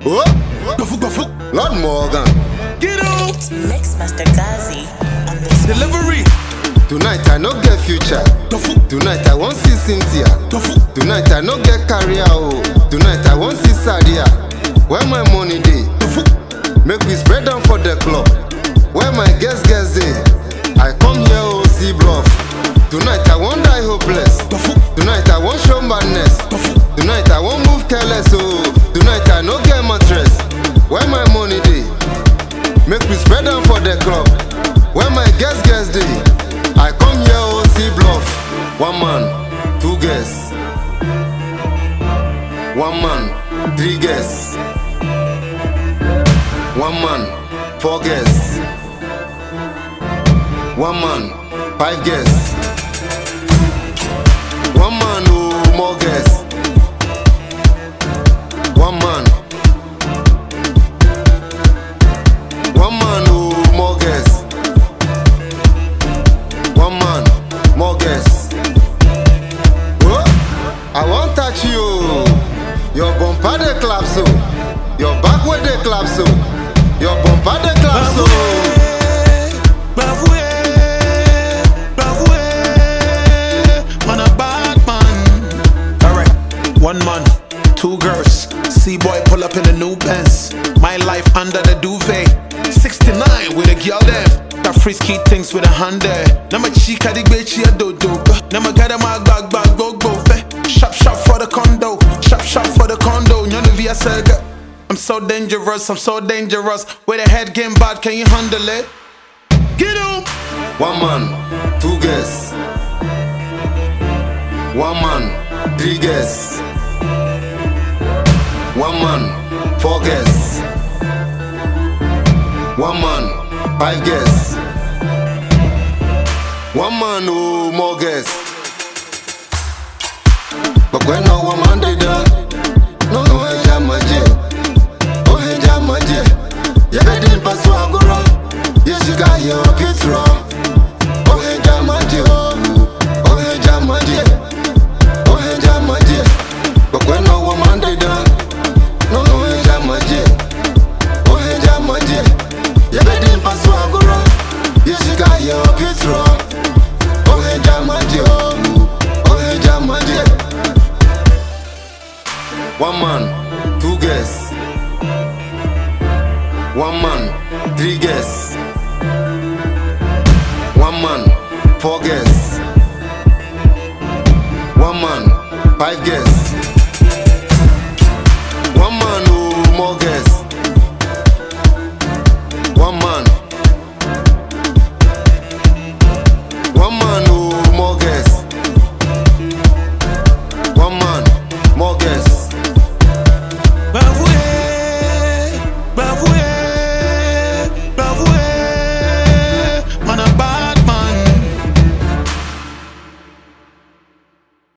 Oh, Lord Morgan. Get out. Mix Master Gazi on this Delivery. Tonight I no get future. Tonight I won't see Cynthia. Tonight I no get career. Oh, tonight I won't see Sadia. Where my money dey? Make we spread down for the club. Where my guests dey? I come here oh see bluff. Tonight I won't die hopeless. Tonight I won't show madness. Tonight I won't move careless. Oh, tonight I no get mattress. Where my money dey? Make we spread down for the club. Where my guests dey? I come here oh see bluff. One man, two guests. One man, three guests. One man, four guests. One man, five guests. One man, oh, more guests. One man. One man, oh, more guests. One man, more guests. Oh, I won't touch you. Your bumper de clap so. Your back with the clap so. Your bumper de clap so. One man, two girls. C-boy pull up in a new Benz. My life under the duvet. 69 with a girl there. That frisky things with a hand there. Now my chica the bitch ya do. Now my got my bag go fe. Shop for the condo. Shop for the condo. None of you said I'm so dangerous. With a head game bad, can you handle it? Get up. One man, two guests. One man, three guests. One man, four guests. One man, five guests. One man, oh, more guests. But when no woman did that, no hey jamaje, oh hey jamaje. You better pass one go wrong. You should got your Petro. Oh hey jamaje, oh hey jamaje, oh hey jamaje. But when no woman did that. No, hey jamaje, oh hey jamaje. You better pass one go wrong. You should got your Petro. Oh hey jamaje, oh hey jamaje. One man, two guests. One man, three guests. One man, four guests. One man, five guests.